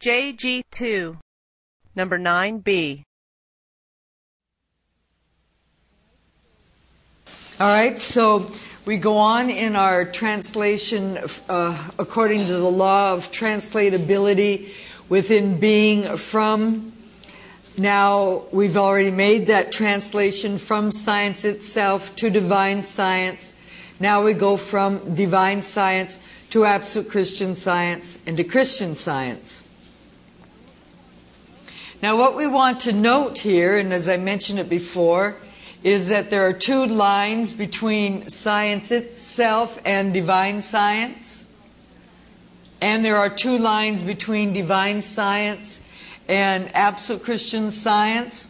JG2, number 9B. All right, so we go on in our translation according to the law of translatability within being from. Now, we've already made that translation from science itself to divine science. Now we go from divine science to absolute Christian science and to Christian science. Now, what we want to note here, and as I mentioned it before, is that there are two lines between science itself and divine science. And there are two lines between divine science and absolute Christian science.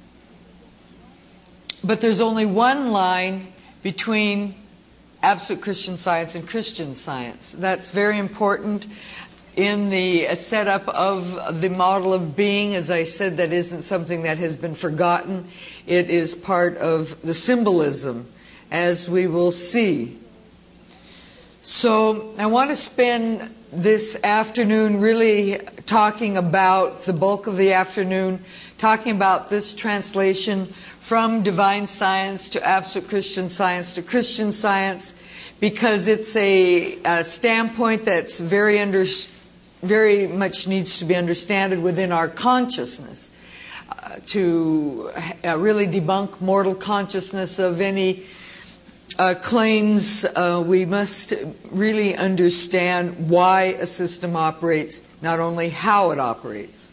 But there's only one line between absolute Christian science and Christian science. That's very important in the setup of the model of being. As I said, that isn't something that has been forgotten. It is part of the symbolism, as we will see. So I want to spend this afternoon really talking about, the bulk of the afternoon, talking about this translation from divine science to absolute Christian science to Christian science, because it's a standpoint that's very much needs to be understood within our consciousness to really debunk mortal consciousness of any claims. We must really understand why a system operates, not only how it operates.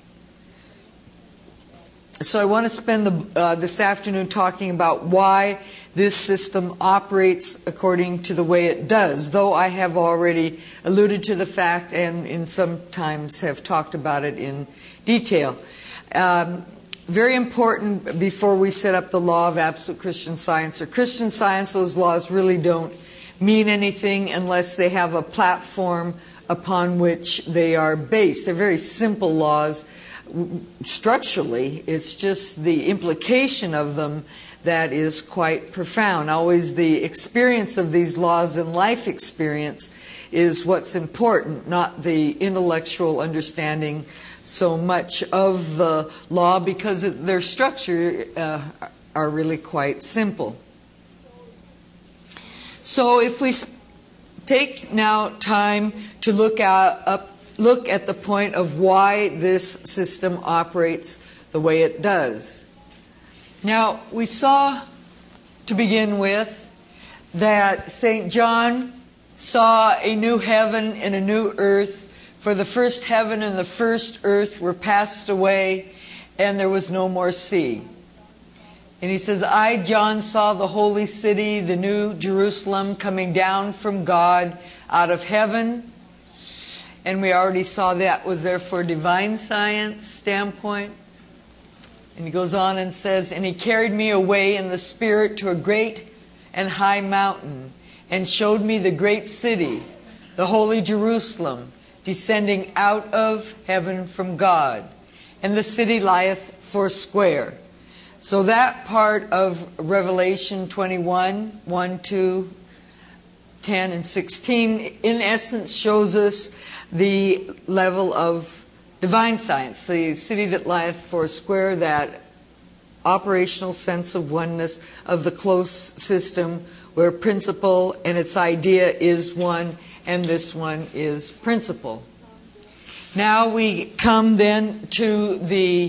So I want to spend this afternoon talking about why this system operates according to the way it does, though I have already alluded to the fact and in some times have talked about it in detail. Very important before we set up the law of absolute Christian science or Christian science, those laws really don't mean anything unless they have a platform upon which they are based. They're very simple laws. Structurally, it's just the implication of them that is quite profound. Always the experience of these laws and life experience is what's important, not the intellectual understanding so much of the law, because their structure are really quite simple. So if we take now time to look at the point of why this system operates the way it does. Now, we saw, to begin with, that St. John saw a new heaven and a new earth, for the first heaven and the first earth were passed away, and there was no more sea. And he says, I, John, saw the holy city, the new Jerusalem, coming down from God out of heaven. And we already saw that was there for divine science standpoint. And he goes on and says, and he carried me away in the spirit to a great and high mountain, and showed me the great city, the holy Jerusalem, descending out of heaven from God. And the city lieth foursquare. So that part of Revelation 21, 1, 2, 10, and 16, in essence shows us the level of divine science, the city that lieth foursquare, that operational sense of oneness of the close system where principle and its idea is one, and this one is principle. Now we come then to the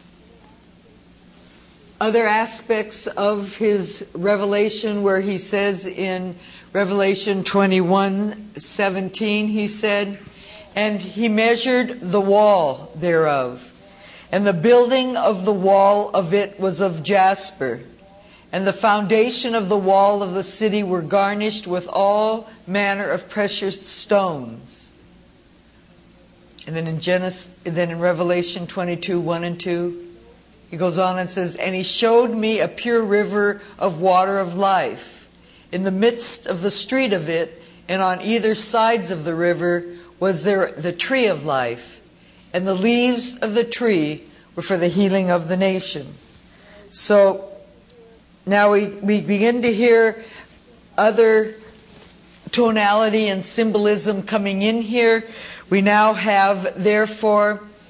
other aspects of his revelation, where he says in Revelation 21:17, he said, and he measured the wall thereof, and the building of the wall of it was of jasper, and the foundation of the wall of the city were garnished with all manner of precious stones. And then in Revelation 22:1 and 2, he goes on and says, and he showed me a pure river of water of life in the midst of the street of it, and on either sides of the river was there the tree of life, and the leaves of the tree were for the healing of the nation. So now we begin to hear other tonality and symbolism coming in here. We now have, therefore,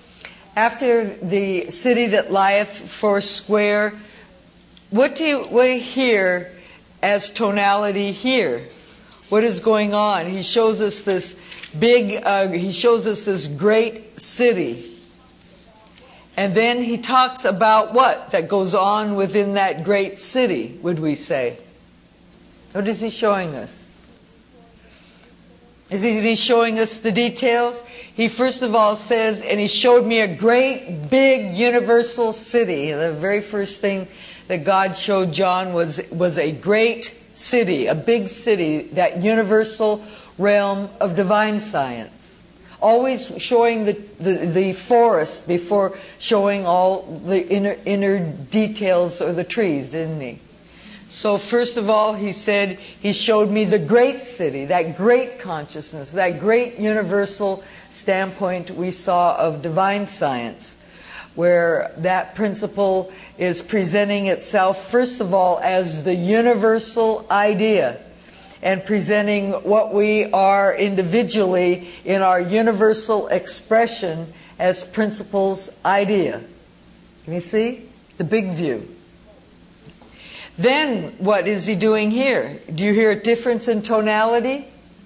After the city that lieth foursquare, what do we hear as tonality here? What is going on? He shows us this great city. And then he talks about what that goes on within that great city, would we say? What is he showing us? Is he showing us the details? He first of all says, and he showed me a great big universal city. The very first thing that God showed John was a great city, a big city, that universal realm of divine science. Always showing the forest before showing all the inner details or the trees, didn't he? So first of all, he said, he showed me the great city, that great consciousness, that great universal standpoint we saw of divine science, where that principle is presenting itself, first of all, as the universal idea, and presenting what we are individually in our universal expression as principles idea. Can you see? The big view. Then, what is he doing here? Do you hear a difference in tonality?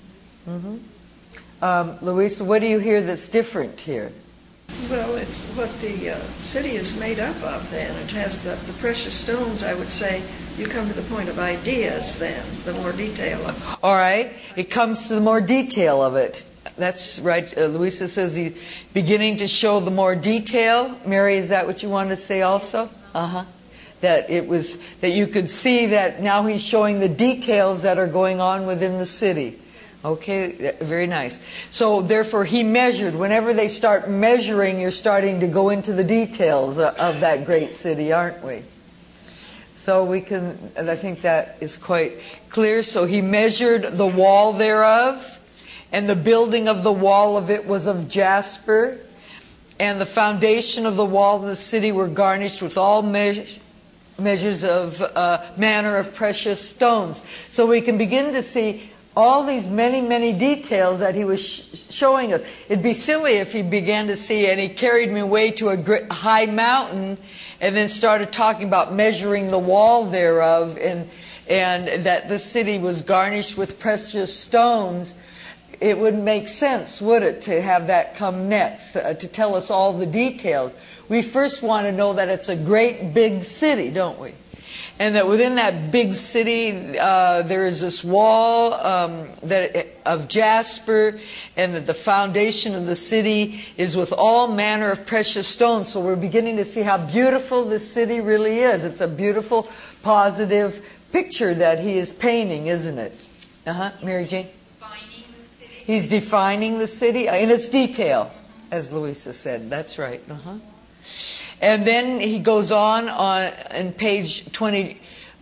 Louisa, what do you hear that's different here? Well, it's what the city is made up of then. It has the precious stones, I would say. You come to the point of ideas then, the more detail of it. All right. It comes to the more detail of it. That's right. Louisa says he's beginning to show the more detail. Mary, is that what you wanted to say also? Uh-huh. That you could see that now he's showing the details that are going on within the city. Okay, very nice. So therefore he measured. Whenever they start measuring, you're starting to go into the details of that great city, aren't we? So we can, and I think that is quite clear. So he measured the wall thereof, and the building of the wall of it was of jasper, and the foundation of the wall of the city were garnished with all measures of manner of precious stones. So we can begin to see all these many, many details that he was showing us. It'd be silly if he began to see, and he carried me away to a high mountain and then started talking about measuring the wall thereof and that the city was garnished with precious stones. It wouldn't make sense, would it, to have that come next, to tell us all the details. We first want to know that it's a great big city, don't we? And that within that big city, there is this wall of jasper, and that the foundation of the city is with all manner of precious stones. So we're beginning to see how beautiful this city really is. It's a beautiful, positive picture that he is painting, isn't it? Mary Jane? He's defining the city in its detail, as Louisa said. That's right. And then he goes on page 20,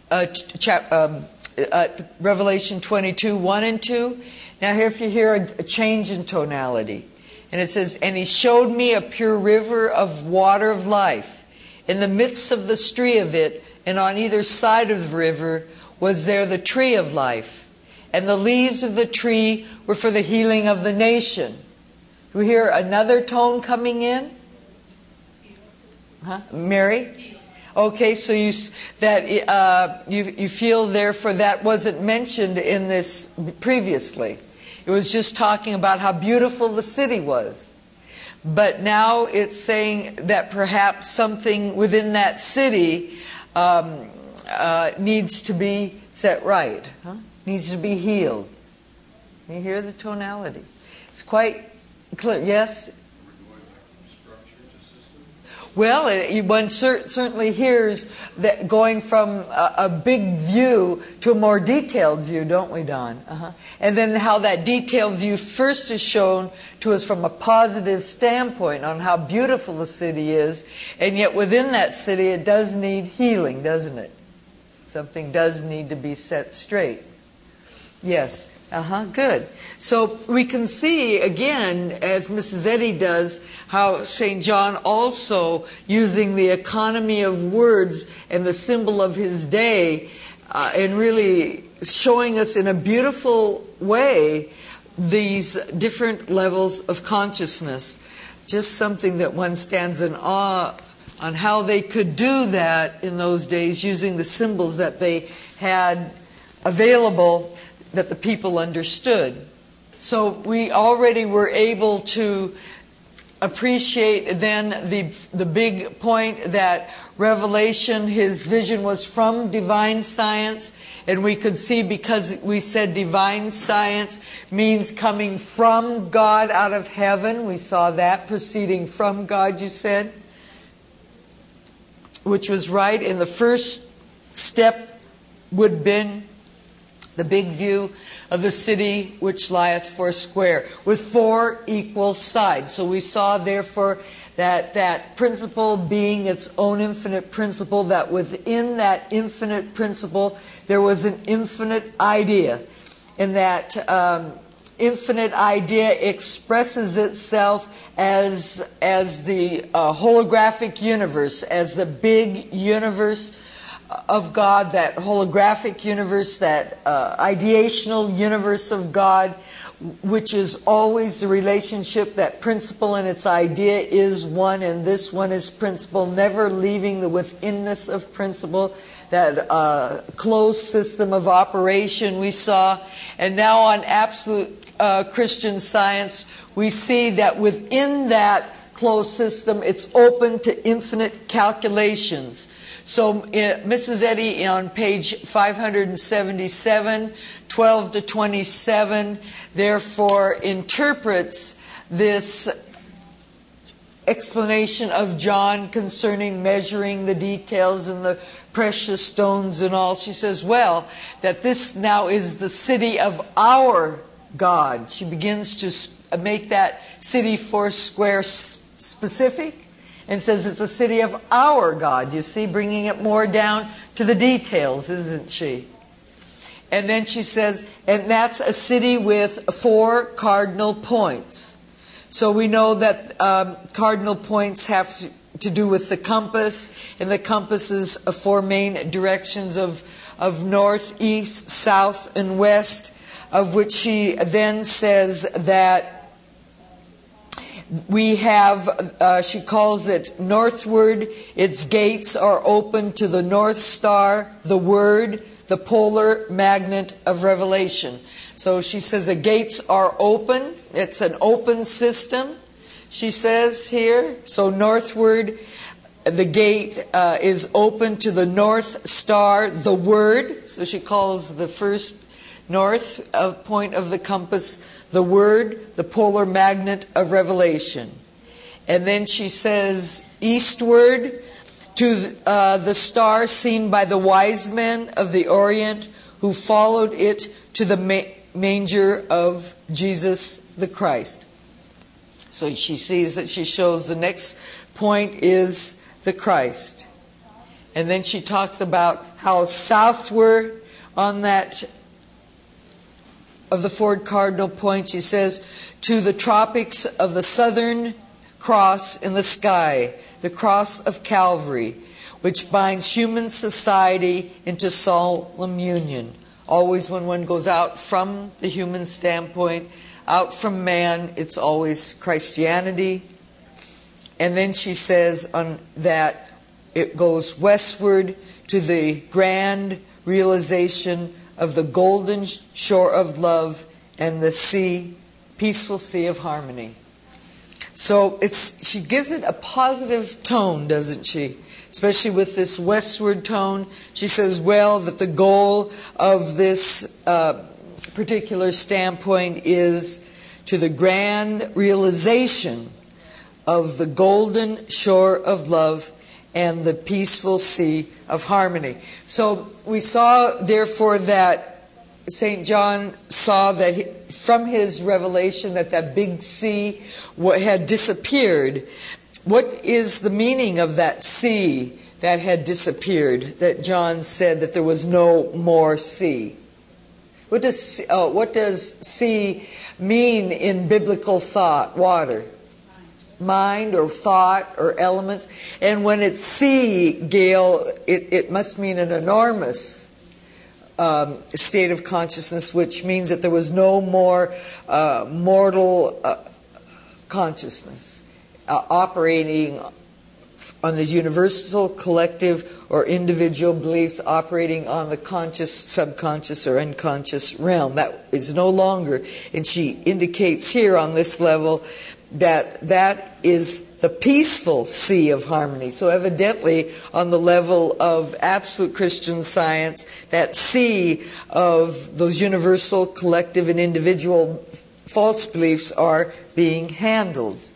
Revelation 22, 1 and 2. Now here, if you hear a change in tonality, and it says, "And he showed me a pure river of water of life. In the midst of the stream of it, and on either side of the river, was there the tree of life. And the leaves of the tree were for the healing of the nation." Do we hear another tone coming in? Mary? Okay, so you feel therefore that wasn't mentioned in this previously. It was just talking about how beautiful the city was. But now it's saying that perhaps something within that city needs to be set right. Needs to be healed. You hear the tonality. It's quite clear. Yes? Well, one certainly hears that going from a big view to a more detailed view, don't we, Don? And then how that detailed view first is shown to us from a positive standpoint on how beautiful the city is, and yet within that city it does need healing, doesn't it? Something does need to be set straight. Yes. Good. So we can see, again, as Mrs. Eddy does, how St. John also, using the economy of words and the symbol of his day, and really showing us in a beautiful way these different levels of consciousness. just something that one stands in awe on how they could do that in those days using the symbols that they had available that the people understood. So we already were able to appreciate then the big point that Revelation, his vision was from divine science, and we could see because we said divine science means coming from God out of heaven. We saw that, proceeding from God, you said, which was right. And the first step would have been the big view of the city which lieth foursquare, with four equal sides. So we saw, therefore, that principle being its own infinite principle, that within that infinite principle there was an infinite idea. And that infinite idea expresses itself as the holographic universe, as the big universe of God, that holographic universe, that ideational universe of God, which is always the relationship that principle and its idea is one, and this one is principle, never leaving the withinness of principle, that closed system of operation we saw. And now on absolute Christian Science, we see that within that closed system, it's open to infinite calculations. So Mrs. Eddy on page 577, 12 to 27, therefore interprets this explanation of John concerning measuring the details and the precious stones and all. She says, well, that this now is the city of our God. She begins to make that city foursquare specific, and says it's a city of our God. You see, bringing it more down to the details, isn't she? And then she says, and that's a city with four cardinal points. So we know that cardinal points have to do with the compass, and the compass is four main directions of north, east, south, and west, of which she then says that we have, she calls it northward, its gates are open to the North Star, the Word, the polar magnet of Revelation. So she says the gates are open. It's an open system, she says here. So northward, the gate is open to the North Star, the Word. So she calls the first north point of the compass the Word, the polar magnet of Revelation. And then she says eastward to the star seen by the wise men of the Orient who followed it to the manger of Jesus the Christ. So she sees that she shows the next point is the Christ. And then she talks about how southward on that of the four cardinal points, she says, to the tropics of the southern cross in the sky, the cross of Calvary, which binds human society into solemn union. Always when one goes out from the human standpoint, out from man, it's always Christianity. And then she says on that it goes westward to the grand realization of the golden shore of love and the sea, peaceful sea of harmony. So she gives it a positive tone, doesn't she? Especially with this westward tone. She says, well, that the goal of this particular standpoint is to the grand realization of the golden shore of love and the peaceful sea of harmony. So we saw, therefore, that St. John saw that from his revelation that big sea had disappeared. What is the meaning of that sea that had disappeared, that John said that there was no more sea? What does sea mean in biblical thought? Water. Mind or thought or elements. And when it's sea, Gail, it must mean an enormous state of consciousness, which means that there was no more mortal consciousness. operating on these universal, collective, or individual beliefs operating on the conscious, subconscious, or unconscious realm. That is no longer, and she indicates here on this level that is the peaceful sea of harmony. So evidently, on the level of absolute Christian Science, that sea of those universal, collective, and individual false beliefs are being handled.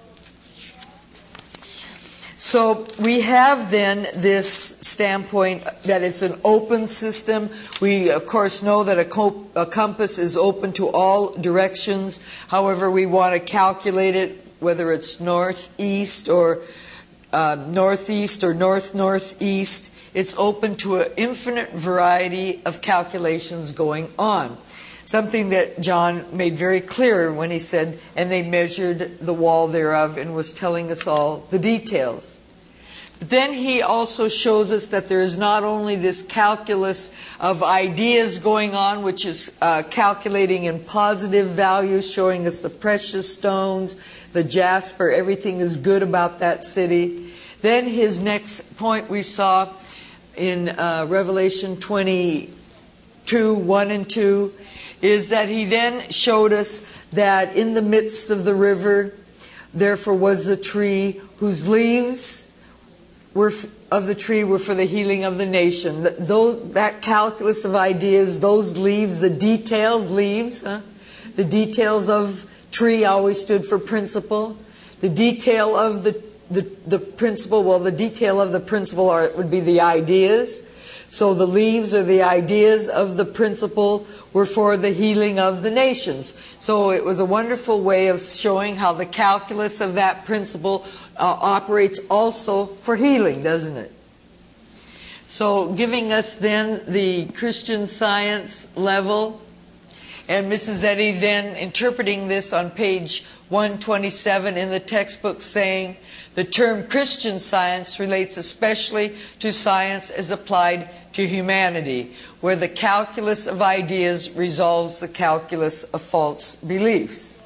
So we have then this standpoint that it's an open system. We, of course, know that a compass is open to all directions. However, we want to calculate it, whether it's northeast or northeast or north-northeast. It's open to an infinite variety of calculations going on. Something that John made very clear when he said, and they measured the wall thereof, and was telling us all the details. But then he also shows us that there is not only this calculus of ideas going on, which is calculating in positive values, showing us the precious stones, the jasper, everything is good about that city. Then his next point we saw in Revelation 22, 1 and 2, is that he then showed us that in the midst of the river, therefore was the tree whose leaves were of the tree were for the healing of the nation. That calculus of ideas, those leaves, the details, the details of tree always stood for principle. The detail of the principle, well, the detail of the principle would be the ideas. So the leaves or the ideas of the principle were for the healing of the nations. So it was a wonderful way of showing how the calculus of that principle operates also for healing, doesn't it? So giving us then the Christian Science level, and Mrs. Eddy then interpreting this on page 127 in the textbook, saying the term Christian Science relates especially to science as applied to humanity, where the calculus of ideas resolves the calculus of false beliefs.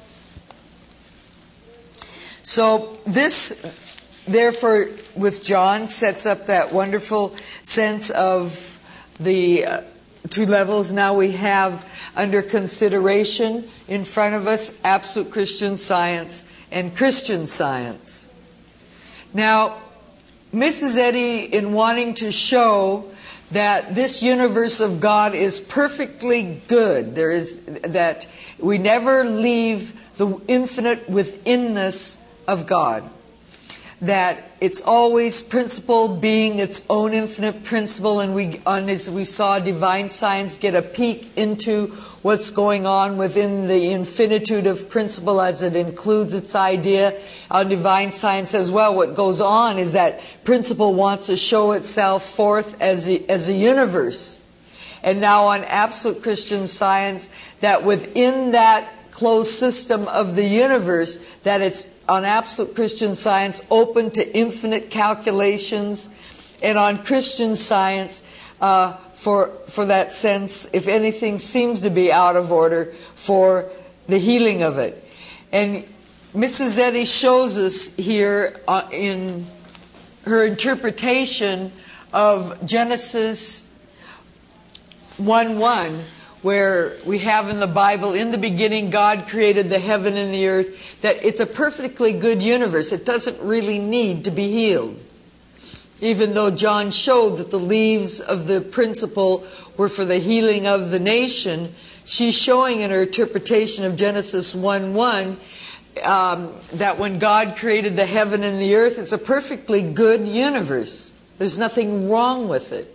So this, therefore, with John, sets up that wonderful sense of the two levels now we have under consideration in front of us: absolute Christian Science and Christian Science. Now, Mrs. Eddy, in wanting to show that this universe of God is perfectly good, that we never leave the infinite withinness of God, that it's always principle being its own infinite principle, and as we saw, divine science get a peek into what's going on within the infinitude of principle as it includes its idea. On divine science as well, what goes on is that principle wants to show itself forth as a universe. And now on absolute Christian Science, that within that closed system of the universe, that it's on absolute Christian Science open to infinite calculations, and on Christian Science for that sense, if anything seems to be out of order, for the healing of it. And Mrs. Eddy shows us here in her interpretation of Genesis 1:1, where we have in the Bible, in the beginning God created the heaven and the earth, that it's a perfectly good universe. It doesn't really need to be healed. Even though John showed that the leaves of the principle were for the healing of the nation, she's showing in her interpretation of Genesis 1:1 that when God created the heaven and the earth, it's a perfectly good universe. There's nothing wrong with it.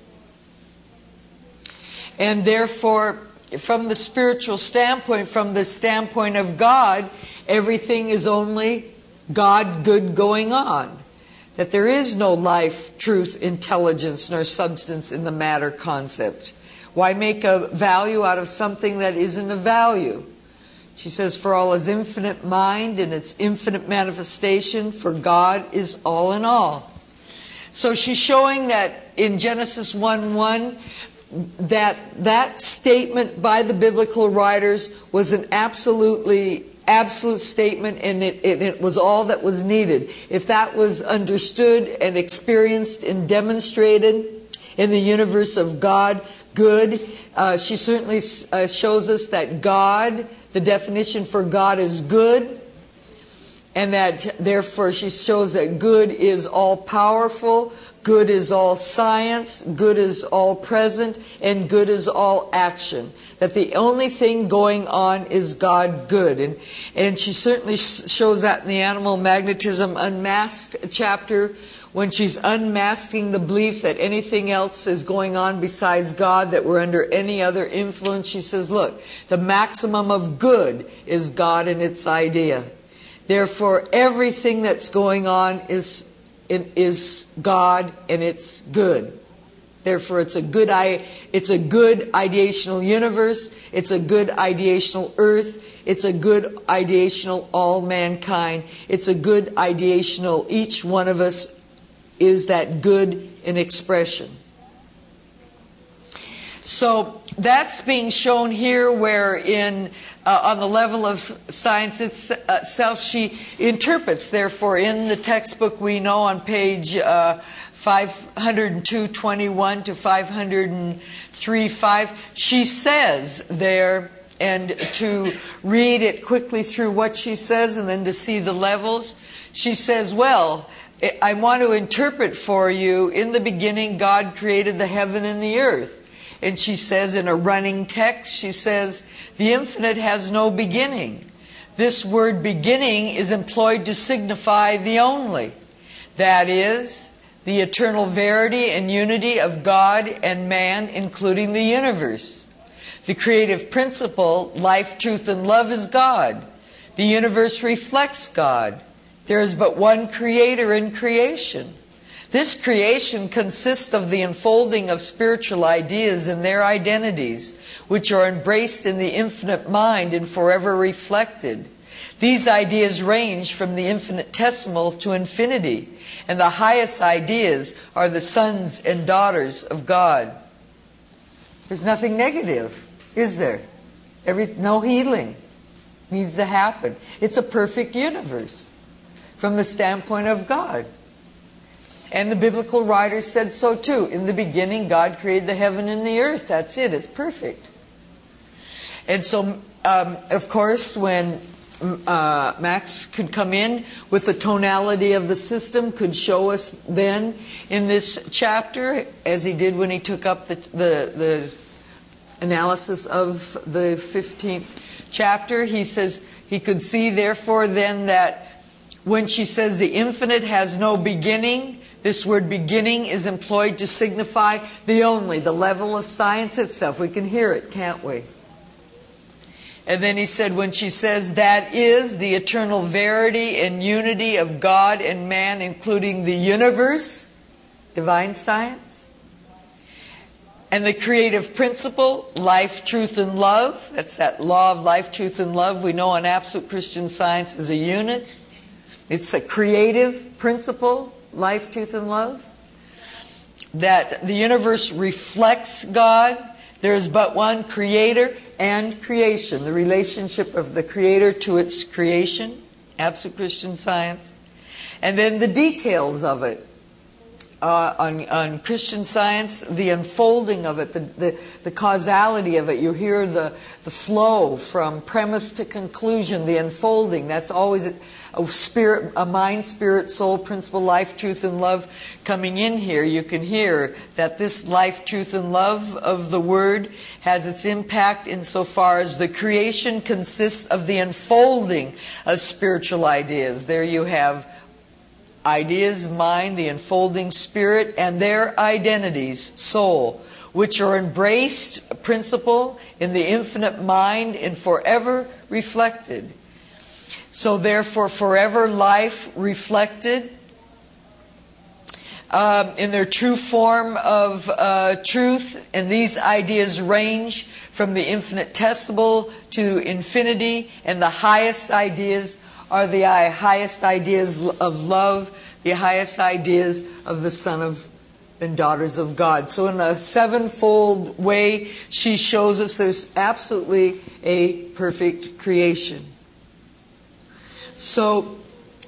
And therefore, from the spiritual standpoint, from the standpoint of God, everything is only God good going on. That there is no life, truth, intelligence, nor substance in the matter concept. Why make a value out of something that isn't a value? She says, for all is infinite mind and its infinite manifestation, for God is all in all. So she's showing that in Genesis 1:1, that statement by the biblical writers was an absolutely absolute statement, and it was all that was needed. If that was understood and experienced and demonstrated in the universe of God, good. She certainly shows us that God, the definition for God is good, and that therefore she shows that good is all powerful, good is all science, good is all present, and good is all action. That the only thing going on is God good. And she certainly shows that in the Animal Magnetism Unmasked chapter, when she's unmasking the belief that anything else is going on besides God, that we're under any other influence. She says, look, the maximum of good is God and its idea. Therefore, everything that's going on is God and it's good. Therefore, it's a good ideational universe. It's a good ideational earth. It's a good ideational all mankind. It's a good ideational each one of us is that good in expression. So that's being shown here, where on the level of science itself, she interprets. Therefore, in the textbook we know on page 502.21 to 503.5, she says there, and to read it quickly through what she says and then to see the levels, she says, well, I want to interpret for you, in the beginning God created the heaven and the earth. And she says in a running text, she says, the infinite has no beginning. This word beginning is employed to signify the only. That is, the eternal verity and unity of God and man, including the universe. The creative principle, life, truth, and love, is God. The universe reflects God. There is but one creator in creation. This creation consists of the unfolding of spiritual ideas and their identities, which are embraced in the infinite mind and forever reflected. These ideas range from the infinitesimal to infinity, and the highest ideas are the sons and daughters of God. There's nothing negative, is there? No healing needs to happen. It's a perfect universe from the standpoint of God. And the biblical writers said so too. In the beginning, God created the heaven and the earth. That's it. It's perfect. And so, of course, when Max could come in with the tonality of the system, could show us then in this chapter, as he did when he took up the analysis of the 15th chapter, he says he could see, therefore, then that when she says the infinite has no beginning, this word beginning is employed to signify the only, the level of science itself. We can hear it, can't we? And then he said, when she says that is the eternal verity and unity of God and man, including the universe, divine science, and the creative principle, life, truth, and love. That's that law of life, truth, and love. We know in Absolute Christian Science is a unit. It's a creative principle, life, truth, and love. That the universe reflects God. There is but one creator and creation. The relationship of the creator to its creation. Absolute Christian Science. And then the details of it. On Christian Science, the unfolding of it, the causality of it. You hear the flow from premise to conclusion, the unfolding. That's always a mind, spirit, soul, principle, life, truth, and love coming in here. You can hear that this life, truth, and love of the Word has its impact insofar as the creation consists of the unfolding of spiritual ideas. There you have ideas, mind, the unfolding spirit, and their identities, soul, which are embraced, principle, in the infinite mind and forever reflected. So therefore, forever life reflected in their true form of truth, and these ideas range from the infinitesimal to infinity, and the highest ideas are the highest ideas of love, the highest ideas of the Son of and daughters of God. So in a sevenfold way, she shows us there's absolutely a perfect creation. So,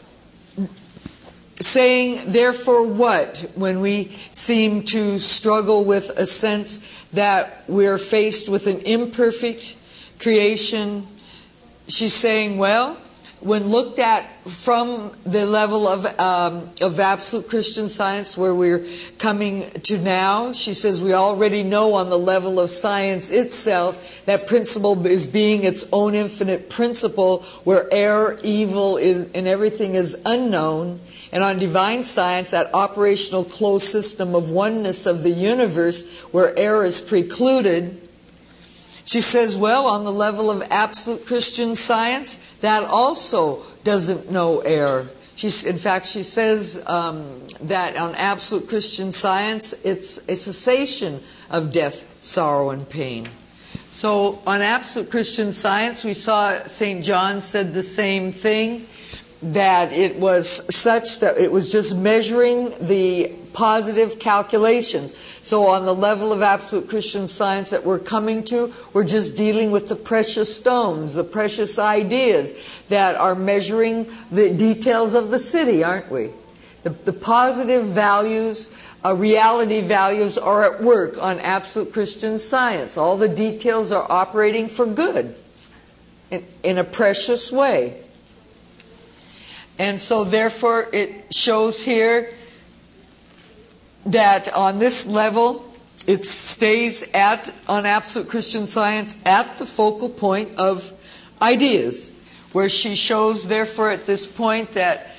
saying, therefore what? When we seem to struggle with a sense that we're faced with an imperfect creation, she's saying, well, when looked at from the level of absolute Christian Science where we're coming to now, she says we already know on the level of science itself that principle is being its own infinite principle where error, evil, and everything is unknown. And on divine science, that operational closed system of oneness of the universe where error is precluded. She says, well, on the level of absolute Christian Science, that also doesn't know error. In fact, she says that on absolute Christian Science, it's a cessation of death, sorrow, and pain. So on absolute Christian Science, we saw St. John said the same thing, that it was such that it was just measuring the positive calculations. So on the level of absolute Christian Science that we're coming to, we're just dealing with the precious stones, the precious ideas that are measuring the details of the city, aren't we? The positive values, reality values are at work on absolute Christian Science. All the details are operating for good in a precious way. And so therefore it shows here that on this level it stays on absolute Christian Science at the focal point of ideas, where she shows therefore at this point that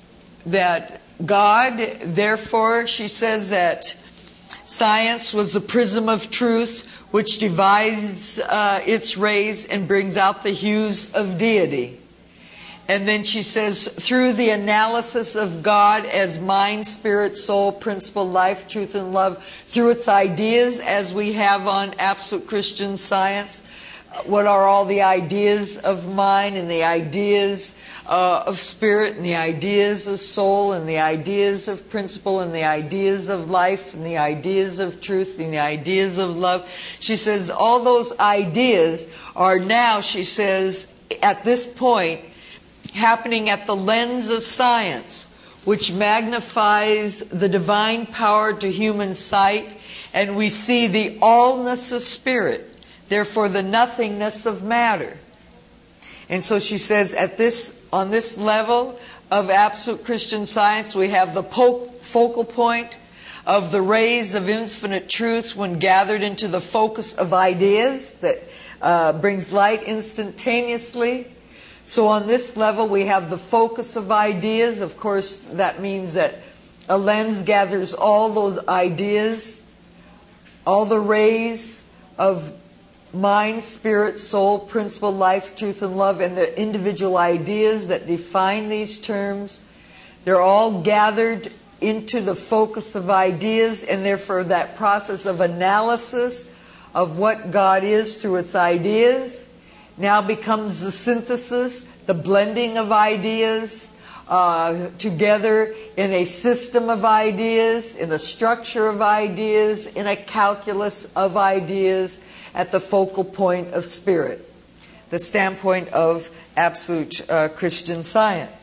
God, therefore she says that science was the prism of truth which divides its rays and brings out the hues of deity. And then she says, through the analysis of God as mind, spirit, soul, principle, life, truth, and love, through its ideas as we have on absolute Christian Science, what are all the ideas of mind and the ideas of spirit and the ideas of soul and the ideas of principle and the ideas of life and the ideas of truth and the ideas of love. She says all those ideas are now, she says, at this point, happening at the lens of science, which magnifies the divine power to human sight, and we see the allness of spirit, therefore the nothingness of matter. And so she says on this level of absolute Christian Science, we have the focal point of the rays of infinite truth when gathered into the focus of ideas that brings light instantaneously. So on this level, we have the focus of ideas. Of course, that means that a lens gathers all those ideas, all the rays of mind, spirit, soul, principle, life, truth, and love, and the individual ideas that define these terms. They're all gathered into the focus of ideas, and therefore that process of analysis of what God is through its ideas now becomes the synthesis, the blending of ideas together in a system of ideas, in a structure of ideas, in a calculus of ideas at the focal point of spirit, the standpoint of absolute Christian Science.